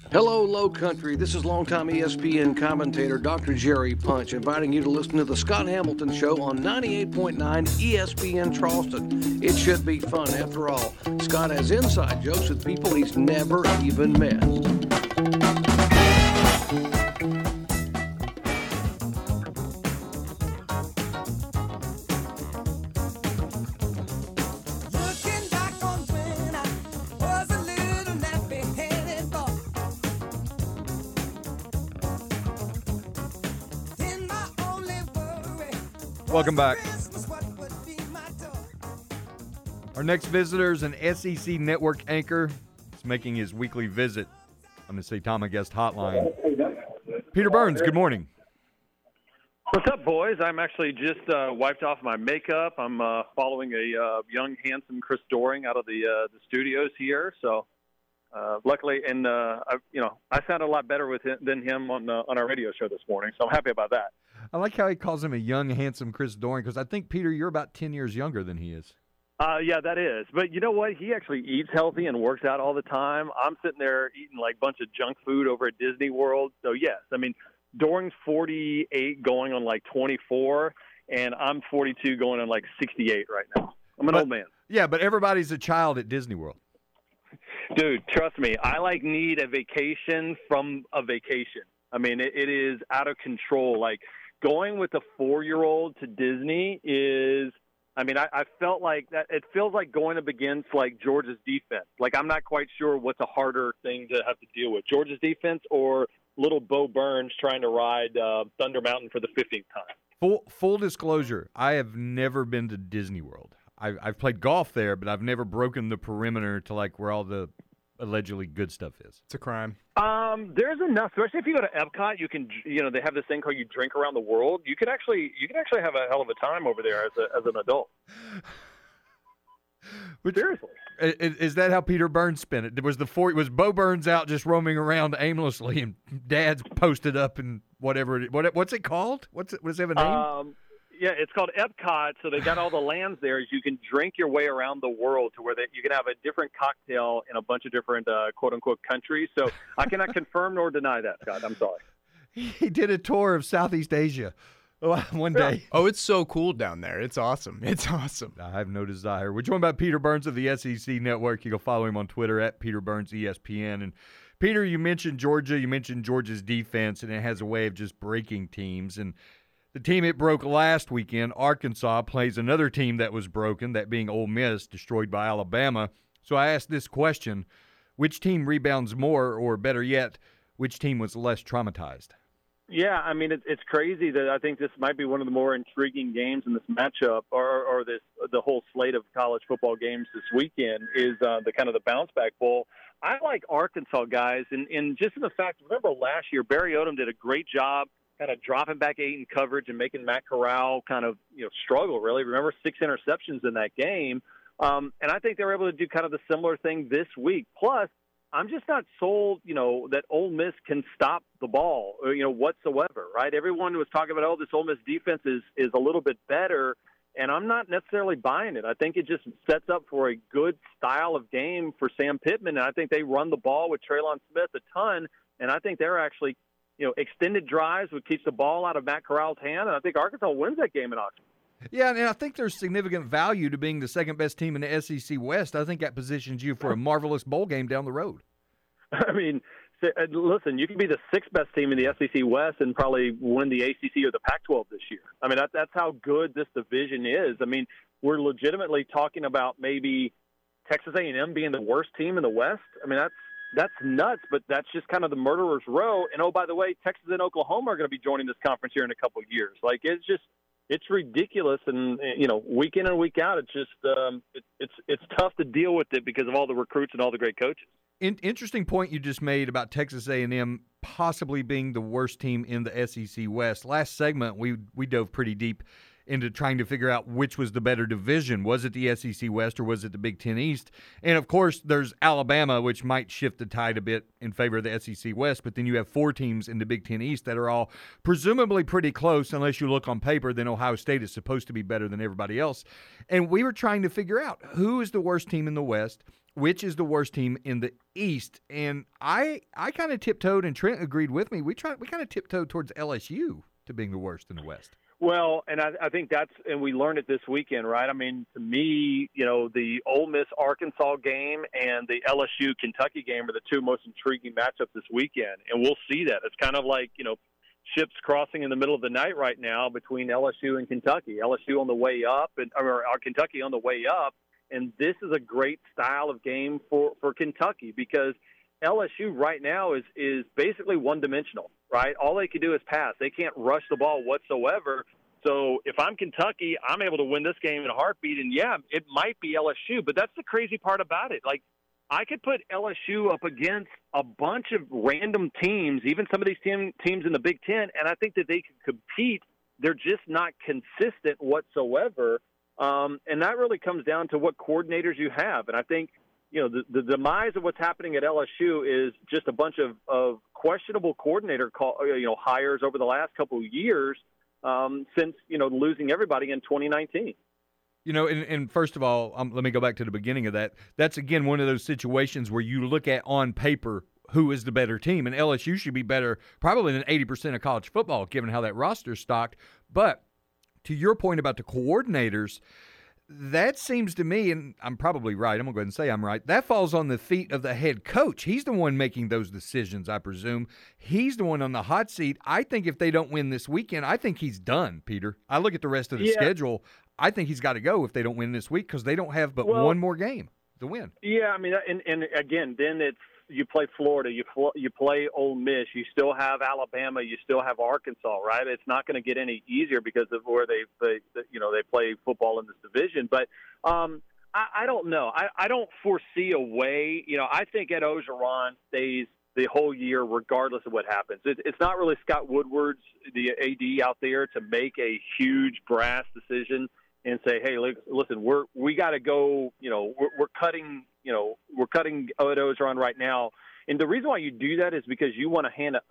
Hello, Low Country. This is longtime ESPN commentator Dr. Jerry Punch, inviting you to listen to the Scott Hamilton Show on 98.9 ESPN Charleston. It should be fun. After all, Scott has inside jokes with people he's never even met. Welcome back. Our next visitor is an SEC Network anchor. He's making his weekly visit on the Say Tom and Guest hotline. Peter Burns, good morning. What's up, boys? I'm actually just wiped off my makeup. I'm following a young, handsome Chris Doering out of the studios here. So, luckily, and I sound a lot better than him on our radio show this morning. So I'm happy about that. I like how he calls him a young, handsome Chris Doering, because I think, Peter, you're about 10 years younger than he is. Yeah, that is. But you know what? He actually eats healthy and works out all the time. I'm sitting there eating like a bunch of junk food over at Disney World. So, yes, I mean, Doring's 48 going on like 24, and I'm 42 going on like 68 right now. I'm an old man. Yeah, but everybody's a child at Disney World. Dude, trust me, I need a vacation from a vacation. I mean, it is out of control. Like, going with a 4-year-old to Disney is, I mean, I felt like that. It feels like going up against like Georgia's defense. Like, I'm not quite sure what's a harder thing to have to deal with, Georgia's defense or little Bo Burns trying to ride Thunder Mountain for the 15th time. Full disclosure, I have never been to Disney World. I've played golf there, but I've never broken the perimeter to like where all the allegedly good stuff is. It's a crime. There's enough, especially if you go to Epcot. You can, they have this thing called you drink around the world. You can actually have a hell of a time over there as an adult. Seriously, is that how Peter Burns spent it? Was Bo Burns out just roaming around aimlessly, and Dad's posted up and whatever? What's it called? Does it have a name? Yeah, it's called Epcot. So they got all the lands there. You can drink your way around the world to where you can have a different cocktail in a bunch of different quote unquote countries. So I cannot confirm nor deny that, Scott. I'm sorry. He did a tour of Southeast Asia one day. Oh, it's so cool down there. It's awesome. It's awesome. I have no desire. We're joined by Peter Burns of the SEC Network. You can follow him on Twitter at Peter Burns ESPN. And Peter, you mentioned Georgia. You mentioned Georgia's defense, and it has a way of just breaking teams. And the team it broke last weekend, Arkansas, plays another team that was broken, that being Ole Miss, destroyed by Alabama. So I asked this question: which team rebounds more, or better yet, which team was less traumatized? Yeah, I mean, it's crazy that I think this might be one of the more intriguing games in this matchup, or the whole slate of college football games this weekend is the kind of the bounce back bowl. I like Arkansas, guys, and just in the fact, remember last year, Barry Odom did a great job kind of dropping back 8 in coverage and making Matt Corral kind of struggle, really. Remember, 6 interceptions in that game. And I think they were able to do kind of the similar thing this week. Plus, I'm just not sold, that Ole Miss can stop the ball, whatsoever, right? Everyone was talking about, this Ole Miss defense is a little bit better, and I'm not necessarily buying it. I think it just sets up for a good style of game for Sam Pittman, and I think they run the ball with Traylon Smith a ton, and I think they're actually extended drives would keep the ball out of Matt Corral's hand, and I think Arkansas wins that game in Oxford. Yeah, and I think there's significant value to being the second-best team in the SEC West. I think that positions you for a marvelous bowl game down the road. I mean, listen, you can be the 6th-best team in the SEC West and probably win the ACC or the Pac-12 this year. I mean, that's how good this division is. I mean, we're legitimately talking about maybe Texas A&M being the worst team in the West. I mean, that's nuts, but that's just kind of the murderer's row. And, oh, by the way, Texas and Oklahoma are going to be joining this conference here in a couple of years. Like, it's ridiculous. And, week in and week out, it's just it's tough to deal with it because of all the recruits and all the great coaches. Interesting point you just made about Texas A&M possibly being the worst team in the SEC West. Last segment, we dove pretty deep into trying to figure out which was the better division. Was it the SEC West or was it the Big Ten East? And, of course, there's Alabama, which might shift the tide a bit in favor of the SEC West, but then you have 4 teams in the Big Ten East that are all presumably pretty close, unless you look on paper, then Ohio State is supposed to be better than everybody else. And we were trying to figure out who is the worst team in the West, which is the worst team in the East. And I kind of tiptoed, and Trent agreed with me. We kind of tiptoed towards LSU to being the worst in the West. Well, and I think and we learned it this weekend, right? I mean, to me, the Ole Miss-Arkansas game and the LSU-Kentucky game are the two most intriguing matchups this weekend, and we'll see that. It's kind of like, ships crossing in the middle of the night right now between LSU and Kentucky. LSU on the way up, or Kentucky on the way up, and this is a great style of game for Kentucky because LSU right now is basically one-dimensional, right? All they can do is pass. They can't rush the ball whatsoever. So if I'm Kentucky, I'm able to win this game in a heartbeat. And, yeah, it might be LSU, but that's the crazy part about it. Like, I could put LSU up against a bunch of random teams, even some of these teams in the Big Ten, and I think that they can compete. They're just not consistent whatsoever. And that really comes down to what coordinators you have. And I think, the demise of what's happening at LSU is just a bunch of questionable coordinator hires over the last couple of years since, losing everybody in 2019. And first of all, let me go back to the beginning of that. That's, again, one of those situations where you look at on paper who is the better team, and LSU should be better probably than 80% of college football, given how that roster is stocked. But to your point about the coordinators, that seems to me, and I'm probably right, I'm going to go ahead and say I'm right, that falls on the feet of the head coach. He's the one making those decisions, I presume. He's the one on the hot seat. I think if they don't win this weekend, I think he's done, Peter. I look at the rest of the schedule. I think he's got to go if they don't win this week because they don't have but one more game to win. Yeah, I mean, and again, then it's you play Florida, you play Ole Miss, you still have Alabama, you still have Arkansas, right? It's not going to get any easier because of where they play football in this division. But I don't know. I don't foresee a way. I think Ed Orgeron stays the whole year regardless of what happens. It's not really Scott Woodward's, the AD out there, to make a huge brass decision and say, hey, listen, we got to go. We're cutting. We're cutting Ed Orgeron right now, and the reason why you do that is because you want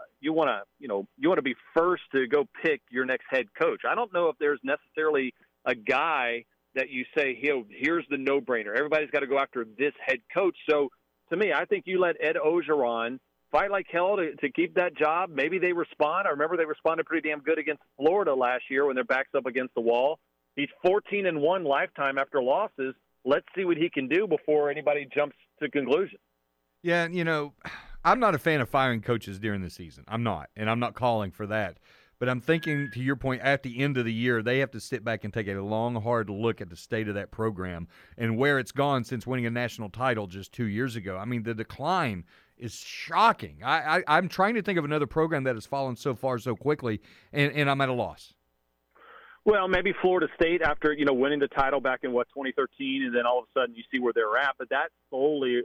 to be first to go pick your next head coach. I don't know if there's necessarily a guy that you say, here's the no-brainer. Everybody's got to go after this head coach. So to me, I think you let Ed Orgeron fight like hell to keep that job. Maybe they respond. I remember they responded pretty damn good against Florida last year when their back's up against the wall. He's 14-1 lifetime after losses. Let's see what he can do before anybody jumps to conclusion. Yeah, I'm not a fan of firing coaches during the season. I'm not, and I'm not calling for that. But I'm thinking, to your point, at the end of the year, they have to sit back and take a long, hard look at the state of that program and where it's gone since winning a national title just 2 years ago. I mean, the decline is shocking. I'm trying to think of another program that has fallen so far so quickly, and I'm at a loss. Well, maybe Florida State after, winning the title back in 2013, and then all of a sudden you see where they're at. But that slowly,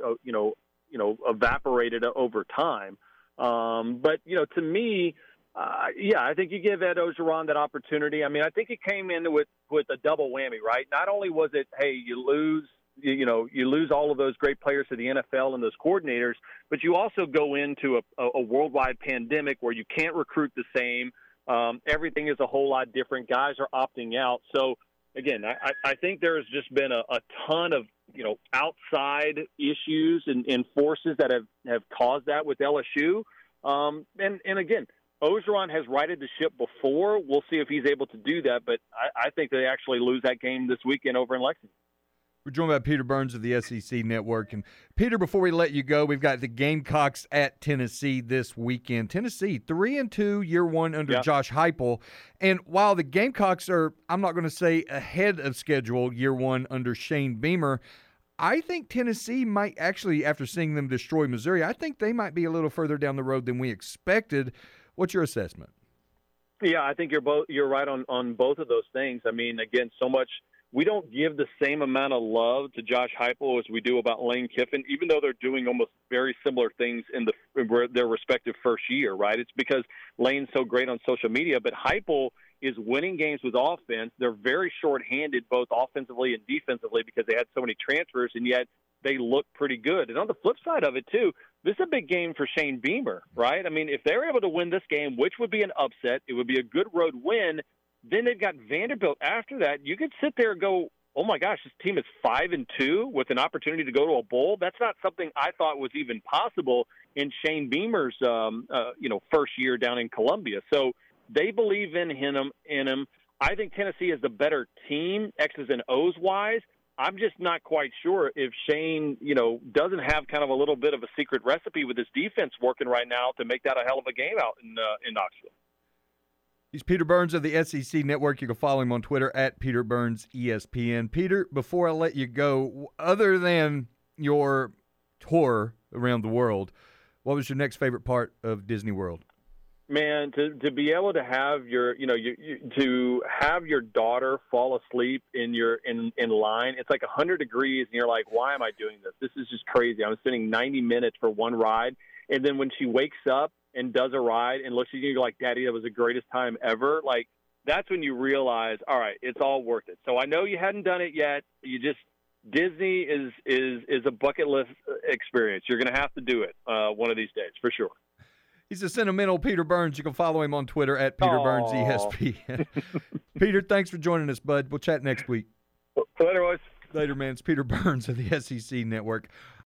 evaporated over time. But to me, I think you give Ed Orgeron that opportunity. I mean, I think he came in with a double whammy, right? Not only was it, hey, you lose all of those great players to the NFL and those coordinators, but you also go into a worldwide pandemic where you can't recruit the same. Everything is a whole lot different. Guys are opting out. So, again, I think there has just been a ton of, outside issues and forces that have caused that with LSU. And again, Orgeron has righted the ship before. We'll see if he's able to do that. But I think they actually lose that game this weekend over in Lexington. We're joined by Peter Burns of the SEC Network. And, Peter, before we let you go, we've got the Gamecocks at Tennessee this weekend. Tennessee, 3-2, year one under Josh Heupel. And while the Gamecocks are, I'm not going to say ahead of schedule, year one under Shane Beamer, I think Tennessee might actually, after seeing them destroy Missouri, I think they might be a little further down the road than we expected. What's your assessment? Yeah, I think you're right on both of those things. I mean, again, so much – we don't give the same amount of love to Josh Heupel as we do about Lane Kiffin, even though they're doing almost very similar things in their respective first year, right? It's because Lane's so great on social media, but Heupel is winning games with offense. They're very shorthanded both offensively and defensively because they had so many transfers, and yet they look pretty good. And on the flip side of it, too, this is a big game for Shane Beamer, right? I mean, if they're able to win this game, which would be an upset, it would be a good road win. Then they've got Vanderbilt after that. You could sit there and go, oh my gosh, this team is 5-2 with an opportunity to go to a bowl. That's not something I thought was even possible in Shane Beamer's, first year down in Columbia. So they believe in him. I think Tennessee is the better team, X's and O's wise. I'm just not quite sure if Shane, doesn't have kind of a little bit of a secret recipe with his defense working right now to make that a hell of a game out in Knoxville. He's Peter Burns of the SEC Network. You can follow him on Twitter at Peter Burns ESPN. Peter, before I let you go, other than your tour around the world, what was your next favorite part of Disney World? Man, to be able to have to have your daughter fall asleep in line, it's like 100 degrees, and you're like, why am I doing this? This is just crazy. I'm spending 90 minutes for one ride, and then when she wakes up and does a ride and looks at you, you're like, Daddy, that was the greatest time ever. Like, that's when you realize, all right, it's all worth it. So I know you hadn't done it yet. Disney is a bucket list experience. You're going to have to do it one of these days for sure. He's a sentimental Peter Burns. You can follow him on Twitter at Peter Burns ESPN. Peter, thanks for joining us, bud. We'll chat next week. Later, boys. Later, man. It's Peter Burns of the SEC Network.